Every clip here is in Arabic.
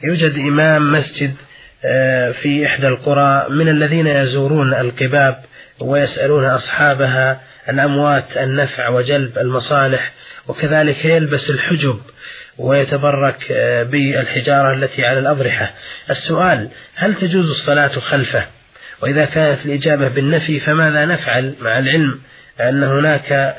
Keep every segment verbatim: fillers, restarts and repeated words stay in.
يوجد إمام مسجد في إحدى القرى من الذين يزورون القباب ويسألون أصحابها عن أموات النفع وجلب المصالح، وكذلك يلبس الحجب ويتبرك بالحجارة التي على الأضرحة. السؤال: هل تجوز الصلاة خلفه؟ وإذا كانت الإجابة بالنفي فماذا نفعل مع العلم أن هناك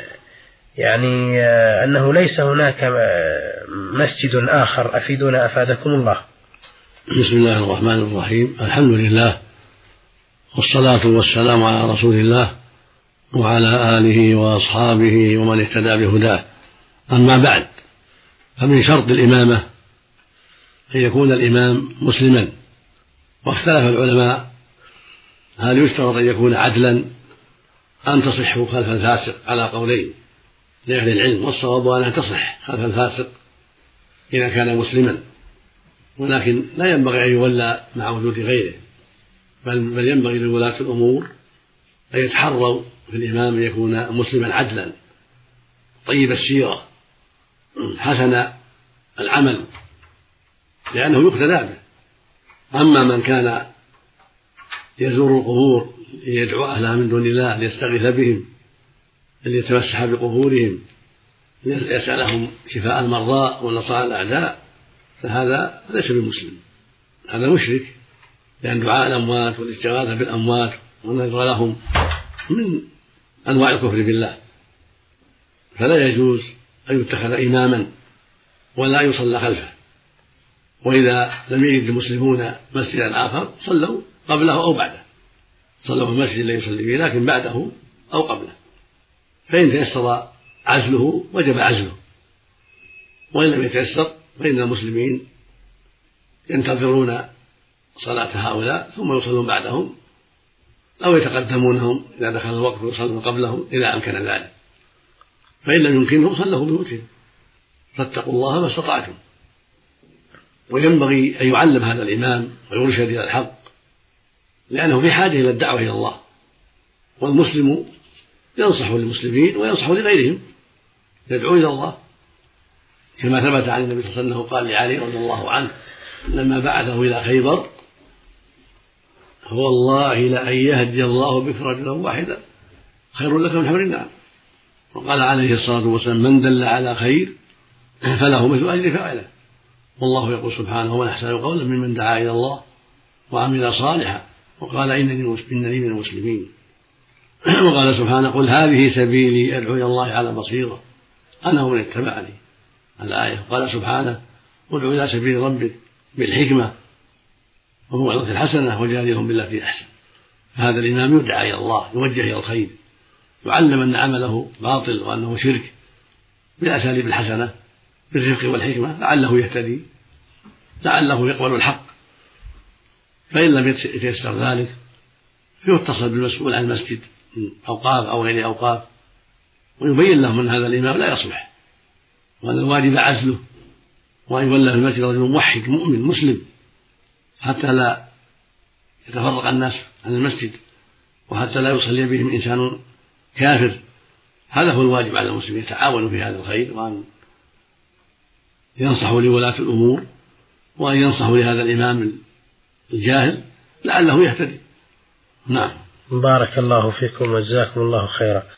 يعني أنه ليس هناك مسجد آخر؟ أفيدونا أفادكم الله. بسم الله الرحمن الرحيم. الحمد لله والصلاة والسلام على رسول الله وعلى آله وأصحابه ومن اهتدى بهداه. أما بعد، فمن شرط الإمامة أن يكون الإمام مسلما، واختلف العلماء هل يشترط أن يكون عدلا أم تصح خلف الفاسق على قولين لأهل العلم، والصواب أنها تصح خلف الفاسق إذا كان مسلما، ولكن لا ينبغي أن يولى مع وجود غيره، بل ينبغي لولاة الأمور أن يتحروا في الإمام أن يكون مسلما عدلا طيب السيرة حسن العمل، لأنه يقتدى به. أما من كان يزور القبور ليدعو أهلها من دون الله، ليستغيث بهم، ليتمسح بقبورهم، ليسألهم شفاء المرضى ونصائح الأعداء، فهذا ليس بمسلم، هذا مشرك، لأن دعاء الأموات والاستغاثة بالأموات والنذر لهم من أنواع الكفر بالله، فلا يجوز أن يتخذ إماما ولا يصلى خلفه. وإذا لم يجد المسلمون مسجدا آخر صلوا قبله أو بعده، صلوا في المسجد الذي يصلي فيه لكن بعده أو قبله، فإن تيسر عزله وجب عزله، وإن لم يتيسر فإن المسلمين ينتظرون صلاة هؤلاء ثم يصلون بعدهم أو يتقدمونهم إذا دخل الوقت ويصلون قبلهم إذا أمكن ذلك، فإن لم يمكنهم صلوا بيوتهم. فاتقوا الله ما استطعتم. وينبغي أن يعلم هذا الإمام ويرشد إلى الحق، لأنه في حاجة إلى الدعوة إلى الله، والمسلم ينصح للمسلمين وينصح لغيرهم، يدعو إلى الله، كما ثبت عن النبي صلى الله عليه وسلم قال لعلي رضي الله عنه لما بعثه إلى خيبر: والله لأن يهدي الله بك رجلا واحدا خير لك من حمر النعم. وقال عليه الصلاة والسلام: من دل على خير فله مثل أجر فاعله. والله يقول سبحانه: ومن أحسن قولا ممن دعا إلى الله وعمل صالحا وقال إنني من المسلمين. وقال سبحانه: قل هذه سبيلي أدعو إلى الله على بصيرة أنا ومن اتبعني. الآية. قال سبحانه: ادع إلى سبيل ربك بالحكمة وموعظة الحسنة وجادلهم بالتي أحسن. فهذا الإمام يدعى إلى الله، يوجه إلى الخير، يعلم أن عمله باطل وأنه شرك بالأساليب الحسنة بالرفق والحكمة، لعله يهتدي، لعله يقبل الحق. فإن لم يتيسر ذلك فيتصل بالمسؤول عن المسجد من أوقاف أو غير أوقاف ويبين لهم أن هذا الإمام لا يصلح، وأن الواجب عزله، وأن يولى في المسجد رجل موحد مؤمن مسلم حتى لا يتفرق الناس عن المسجد، وحتى لا يصلي بهم إنسان كافر. هذا هو الواجب على المسلمين، يتعاونوا في هذا الخير، وأن ينصحوا لولاة الأمور، وأن ينصحوا لهذا الإمام الجاهل لعله يهتدي. نعم. بارك الله فيكم وجزاكم الله خيرا.